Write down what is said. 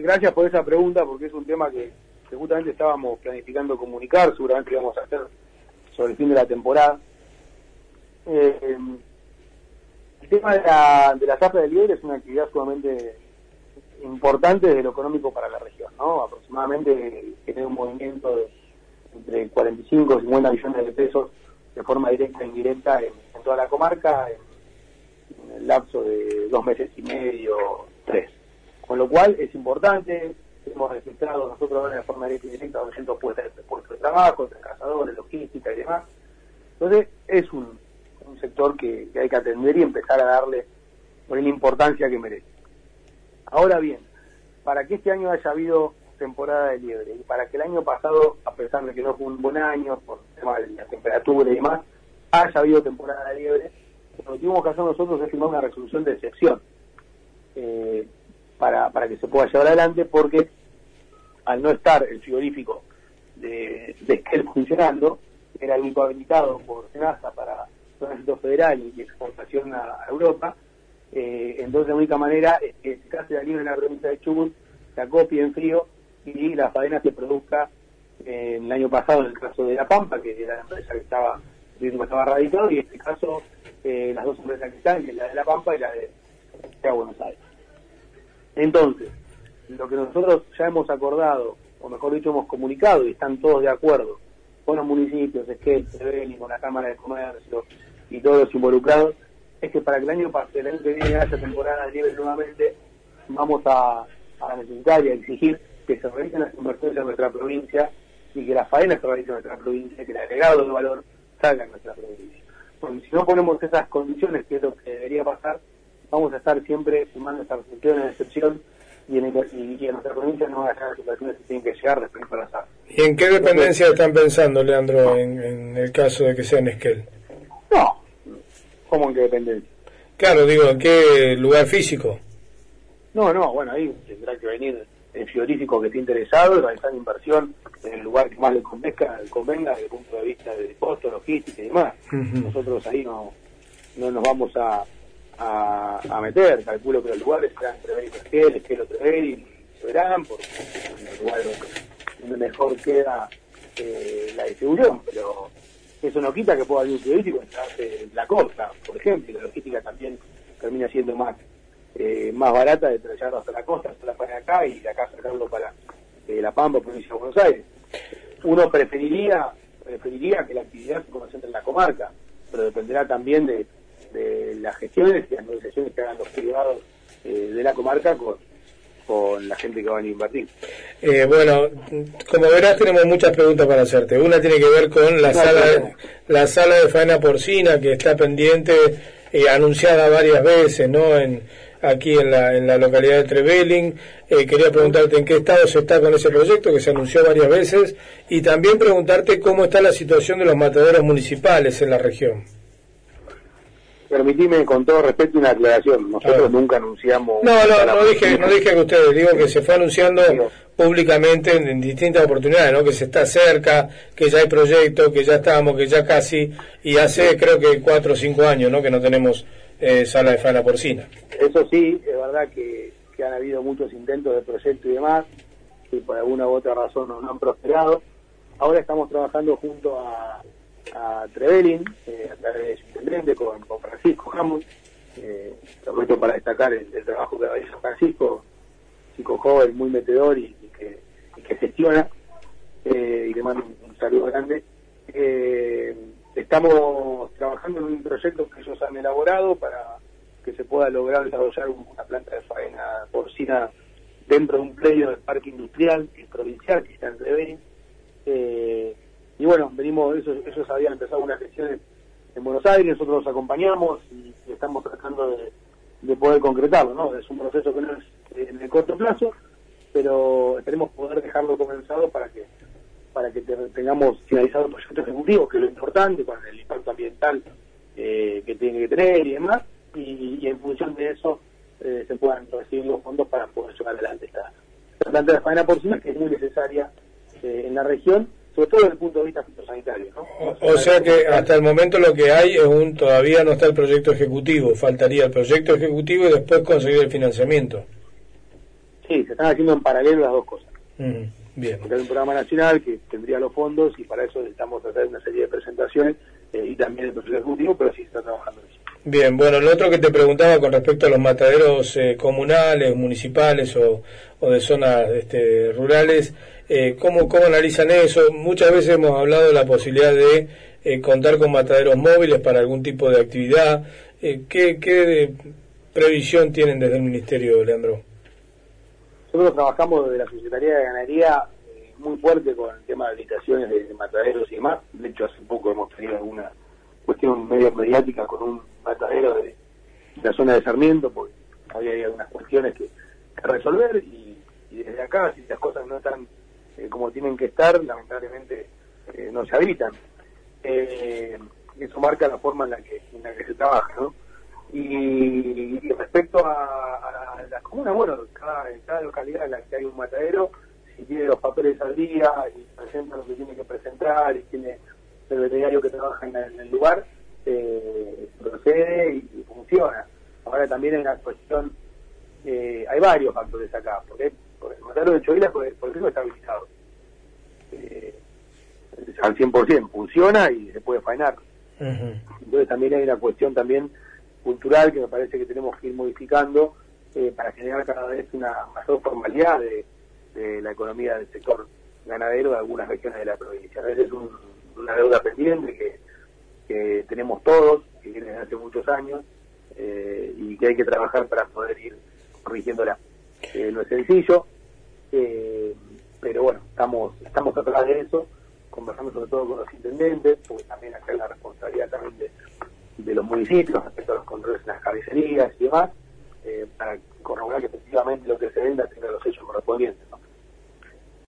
gracias por esa pregunta, porque es un tema que justamente estábamos planificando comunicar, seguramente íbamos a hacer sobre el fin de la temporada. El tema de la zafra de liebre es una actividad sumamente importante desde lo económico para la región, ¿no? Aproximadamente tiene un movimiento de entre 45 y 50 millones de pesos de forma directa e indirecta en toda la comarca en el lapso de 2 meses y medio, 3. Con lo cual es importante, hemos registrado nosotros ahora de forma directa y indirecta 200 puestos de trabajo, entre cazadores, logística y demás. Entonces es un sector que hay que atender y empezar a darle por la importancia que merece. Ahora bien, para que este año haya habido temporada de liebre y para que el año pasado, a pesar de que no fue un buen año por el tema de la temperatura y demás, haya habido temporada de liebre, lo que tuvimos que hacer nosotros es firmar una resolución de excepción para que se pueda llevar adelante, porque al no estar el frigorífico de Esquel funcionando, era el único habilitado por SENASA para tránsito federal y exportación a Europa. Entonces la única manera es que se case la liebre en la provincia de Chubut, se acopie en frío y la faena se produzca el año pasado en el caso de La Pampa, que era la empresa que estaba radicado, y en este caso las dos empresas que están, que es la de La Pampa y la de Buenos Aires. Entonces, lo que nosotros ya hemos acordado, o mejor dicho hemos comunicado, y están todos de acuerdo con los municipios, Esquel, Trevelin, con la Cámara de Comercio y todos los involucrados, es que para que el año que viene haya temporada de liebre nuevamente, vamos a necesitar y a exigir que se realicen las inversiones en nuestra provincia y que las faenas se realicen en nuestra provincia, que el agregado de valor salga en nuestra provincia. Porque si no ponemos esas condiciones, que es lo que debería pasar, vamos a estar siempre sumando estas restricciones de excepción y en nuestra provincia no va a llegar las situaciones que tienen que llegar respecto a las aves. ¿Y en qué dependencia están pensando, Leandro, en el caso de que sea en Esquel? No, ¿cómo en qué dependencia? Claro, digo, ¿en qué lugar físico? No, bueno, ahí tendrá que venir el frigorífico que esté interesado y realizar inversión en el lugar que más le convenga desde el punto de vista de costo, logística y demás. Uh-huh. Nosotros ahí no nos vamos a meter. Calculo que los lugares serán Trevelin y Esquel o Trevelin y se verán, porque en el lugar donde mejor queda la distribución, pero eso no quita que pueda haber un frigorífico en la costa, por ejemplo, y la logística también termina siendo más barata de traerlo hasta la costa, hasta la para acá y de acá sacarlo para La Pampa, provincia de Buenos Aires. Uno preferiría que la actividad se concentre en la comarca, pero dependerá también de las gestiones y las negociaciones que hagan los privados de la comarca con la gente que van a invertir. Bueno, como verás tenemos muchas preguntas para hacerte. Una tiene que ver con la sala de faena porcina, que está pendiente, anunciada varias veces, ¿no? Aquí en la localidad de Trevelin. Quería preguntarte en qué estado se está con ese proyecto, que se anunció varias veces, y también preguntarte cómo está la situación de los mataderos municipales en la región. Permitime con todo respeto una aclaración. Nosotros nunca anunciamos... No dije que ustedes, digo que se fue anunciando públicamente en distintas oportunidades, ¿no? Que se está cerca, que ya hay proyectos, que ya estamos, que ya casi, y hace creo que 4 o 5 años, ¿no? Que no tenemos sala de faena porcina. Eso sí, es verdad que han habido muchos intentos de proyecto y demás, que por alguna u otra razón no han prosperado. Ahora estamos trabajando junto a Trevelin, a través de su intendente, con Francisco Hammond. Aprovecho para destacar el trabajo que realiza Francisco, chico joven, muy metedor y que gestiona, y le mando un saludo grande. Estamos trabajando en un proyecto que ellos han elaborado para que se pueda lograr desarrollar una planta de faena porcina dentro de un predio del parque industrial, que es provincial, que está en Trevelin. Y bueno, ellos habían empezado unas gestiones en Buenos Aires, nosotros los acompañamos y estamos tratando de poder concretarlo, ¿no? Es un proceso que no es en el corto plazo, pero esperemos poder dejarlo comenzado para que tengamos finalizado el proyecto ejecutivo, que es lo importante, con el impacto ambiental que tiene que tener y demás, y en función de eso se puedan recibir los fondos para poder llevar adelante esta planta de faena porcina, que es muy necesaria en la región, sobre todo desde el punto de vista fitosanitario, ¿no? O sea que hasta el momento lo que hay es todavía no está el proyecto ejecutivo, faltaría el proyecto ejecutivo y después conseguir el financiamiento. Sí, se están haciendo en paralelo las dos cosas. Bien. Porque hay un programa nacional que tendría los fondos y para eso necesitamos hacer una serie de presentaciones y también el proceso ejecutivo, pero sí se está trabajando en eso. Bien, bueno, lo otro que te preguntaba con respecto a los mataderos comunales, municipales o de zonas rurales, ¿cómo analizan eso? Muchas veces hemos hablado de la posibilidad de contar con mataderos móviles para algún tipo de actividad. ¿Qué previsión tienen desde el Ministerio, Leandro? Nosotros trabajamos desde la Secretaría de Ganadería muy fuerte con el tema de habilitaciones de mataderos y demás. De hecho, hace poco hemos tenido alguna cuestión medio mediática con un matadero de la zona de Sarmiento, porque había algunas cuestiones que resolver y desde acá, si las cosas no están como tienen que estar, lamentablemente no se habilitan. Eso marca la forma en la que se trabaja, ¿no? Y respecto a las comunas, bueno, en cada localidad en la que hay un matadero, si tiene los papeles al día y presenta lo que tiene que presentar y tiene el veterinario que trabaja en el lugar, procede y funciona. Ahora también hay una cuestión, hay varios factores acá, porque el matadero de Chovila, por ejemplo, está habilitado al 100%, funciona y se puede faenar. Entonces también hay una cuestión también cultural que me parece que tenemos que ir modificando para generar cada vez una mayor formalidad de la economía del sector ganadero de algunas regiones de la provincia. A veces es una deuda pendiente que tenemos todos, que viene desde hace muchos años y que hay que trabajar para poder ir corrigiéndola. No es sencillo, pero bueno, estamos atrás de eso, conversando sobre todo con los intendentes, porque también acá hay la responsabilidad también de los municipios respecto a los controles en las cabecerías y demás, para corroborar que efectivamente lo que se venda tenga los hechos correspondientes, ¿no?